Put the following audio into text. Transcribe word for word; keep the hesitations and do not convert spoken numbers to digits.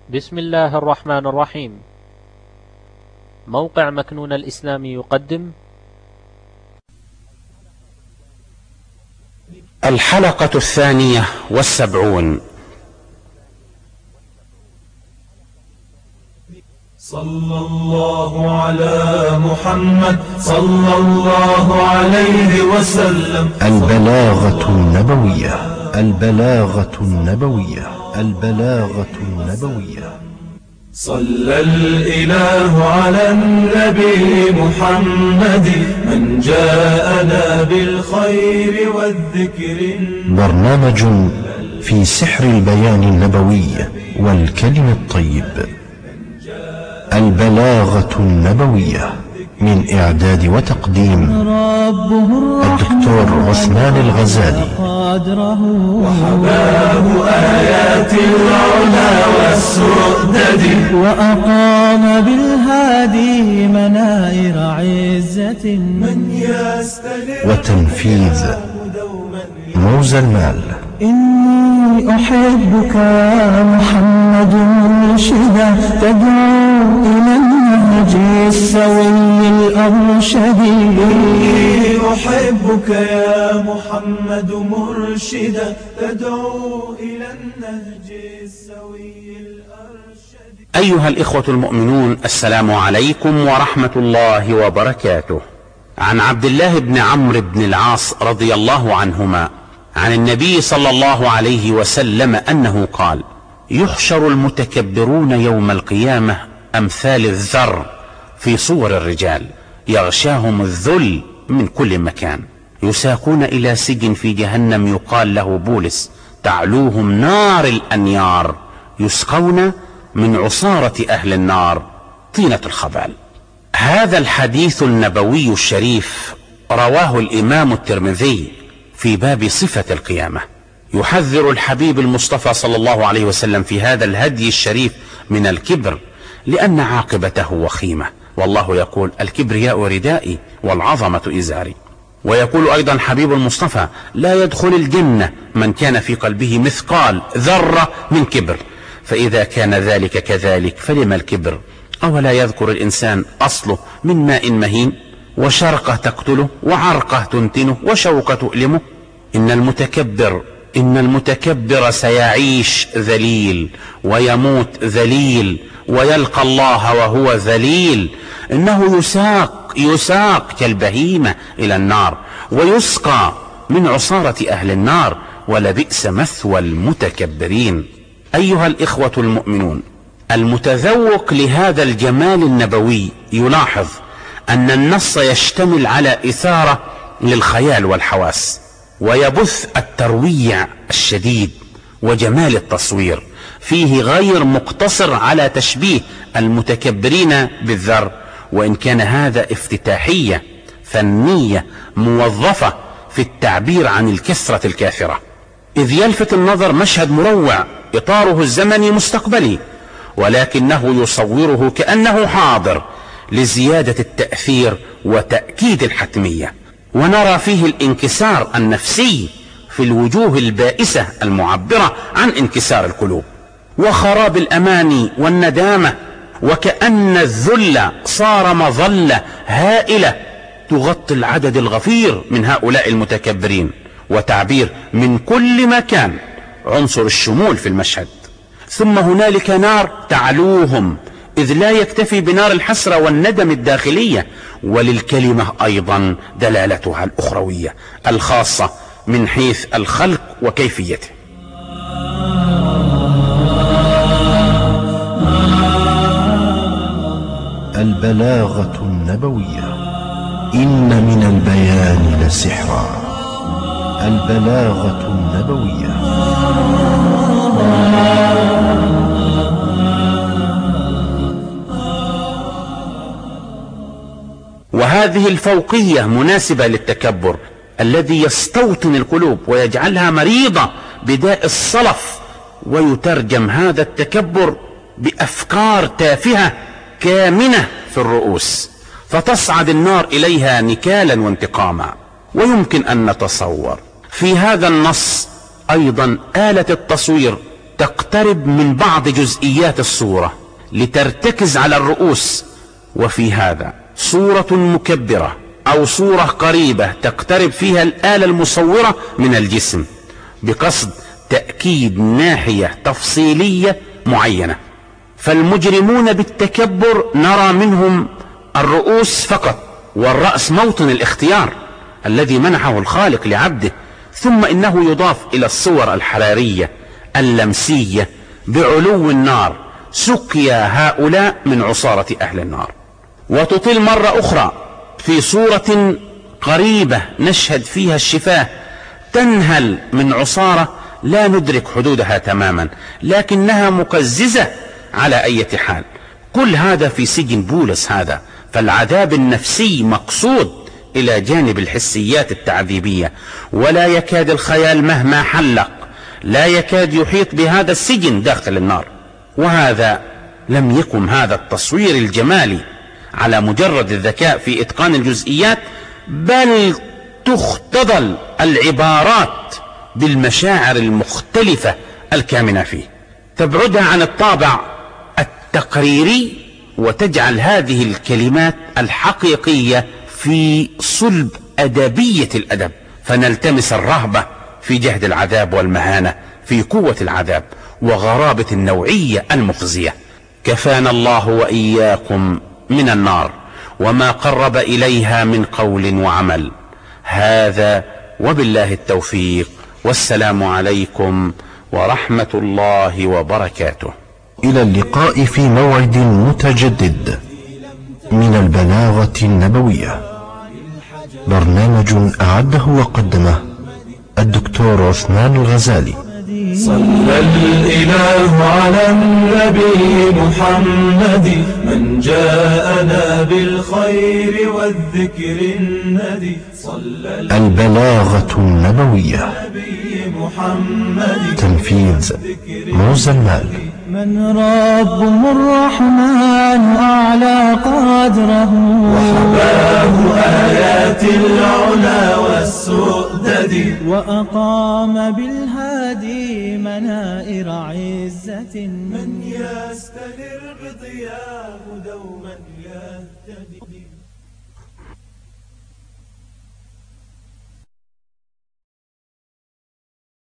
بسم الله الرحمن الرحيم. موقع مكنون الإسلامي يقدم الحلقة الثانية والسبعون. صلى الله على محمد صلى الله عليه وسلم. البلاغة النبوية البلاغة النبوية البلاغة النبوية. صلى الإله على النبي محمد من جاءنا بالخير والذكر. برنامج في سحر البيان النبوي والكلم الطيب. البلاغة النبوية من إعداد وتقديم الدكتور عثمان الغزالي. وحباه آيات العلا والسؤدد، وأقام بالهادي منائر عزة من يستلم وتنفيذ موزى المال. إني أحبك يا محمد مرشدا تدعو إلى النهج السوي الأرشد. إني أحبك يا محمد مرشدا تدعو إلى النهج السوي الأرشد. أيها الإخوة المؤمنون، السلام عليكم ورحمة الله وبركاته. عن عبد الله بن عمرو بن العاص رضي الله عنهما عن النبي صلى الله عليه وسلم أنه قال: يحشر المتكبرون يوم القيامة أمثال الذر في صور الرجال، يغشاهم الذل من كل مكان، يساقون إلى سجن في جهنم يقال له بولس، تعلوهم نار الأنيار، يسقون من عصارة أهل النار طينة الخبال. هذا الحديث النبوي الشريف رواه الإمام الترمذي في باب صفة القيامة، يحذر الحبيب المصطفى صلى الله عليه وسلم في هذا الهدي الشريف من الكبر، لأن عاقبته وخيمة، والله يقول: الكبرياء ردائي والعظمة إزاري. ويقول أيضا حبيب المصطفى: لا يدخل الجنة من كان في قلبه مثقال ذرة من كبر، فإذا كان ذلك كذلك فلما الكبر؟ أولا يذكر الإنسان أصله من ماء مهين، وشرقة تقتله، وعرقة تنتنه، وشوكة تؤلمه. إن المتكبر إن المتكبر سيعيش ذليل، ويموت ذليل، ويلقى الله وهو ذليل. إنه يساق يساق كالبهيمة إلى النار، ويسقى من عصارة أهل النار، ولبئس مثوى المتكبرين. أيها الإخوة المؤمنون، المتذوق لهذا الجمال النبوي يلاحظ أن النص يشتمل على إثارة للخيال والحواس، ويبث الترويع الشديد وجمال التصوير فيه، غير مقتصر على تشبيه المتكبرين بالذر، وإن كان هذا افتتاحية فنية موظفة في التعبير عن الكثرة الكافرة. إذ يلفت النظر مشهد مروع إطاره الزمني مستقبلي، ولكنه يصوره كأنه حاضر لزيادة التأثير وتأكيد الحتمية، ونرى فيه الانكسار النفسي في الوجوه البائسة المعبرة عن انكسار القلوب، وخراب الأماني والندامة، وكأن الذل صار مظلة هائلة تغطي العدد الغفير من هؤلاء المتكبرين، وتعبير من كل مكان، عنصر الشمول في المشهد. ثم هنالك نار تعلوهم، إذ لا يكتفي بنار الحسرة والندم الداخلية، وللكلمة أيضا دلالتها الأخروية الخاصة من حيث الخلق وكيفيته. البلاغة النبوية. إن من البيان لسحرا. البلاغة النبوية. وهذه الفوقية مناسبة للتكبر الذي يستوطن القلوب ويجعلها مريضة بداء الصلف، ويترجم هذا التكبر بأفكار تافهة كامنة في الرؤوس، فتصعد النار إليها نكالا وانتقاما. ويمكن أن نتصور في هذا النص أيضا آلة التصوير تقترب من بعض جزئيات الصورة لترتكز على الرؤوس، وفي هذا صورة مكبرة أو صورة قريبة تقترب فيها الآلة المصورة من الجسم بقصد تأكيد ناحية تفصيلية معينة. فالمجرمون بالتكبر نرى منهم الرؤوس فقط، والرأس موطن الاختيار الذي منحه الخالق لعبده، ثم إنه يضاف إلى الصور الحرارية اللمسية بعلو النار سقيا هؤلاء من عصارة أهل النار. وتطل مرة أخرى في صورة قريبة نشهد فيها الشفاه تنهل من عصارة لا ندرك حدودها تماما، لكنها مقززة على أي حال. كل هذا في سجن بولس هذا، فالعذاب النفسي مقصود إلى جانب الحسيات التعذيبية، ولا يكاد الخيال مهما حلق لا يكاد يحيط بهذا السجن داخل النار. وهذا لم يكن هذا التصوير الجمالي على مجرد الذكاء في إتقان الجزئيات، بل تختضل العبارات بالمشاعر المختلفة الكامنة فيه، تبعدها عن الطابع التقريري وتجعل هذه الكلمات الحقيقية في صلب أدبية الأدب، فنلتمس الرهبة في جهد العذاب والمهانة في قوة العذاب وغرابة النوعية المخزية. كفانا الله وإياكم من النار وما قرب إليها من قول وعمل. هذا وبالله التوفيق، والسلام عليكم ورحمة الله وبركاته. إلى اللقاء في موعد متجدد من البلاغة النبوية، برنامج أعده وقدمه الدكتور عثمان الغزالي. صلى الإله على النبي محمد من جاءنا بالخير والذكر الندي. صلى البلاغة النبوية، محمد تنفيذ موزى المال. من ربه الرحمن أعلى قدره، وحباه آيات العلا والسؤدد، وأقام بالهادي منائر عزة. من يستنر بضياه دوما يهتدي.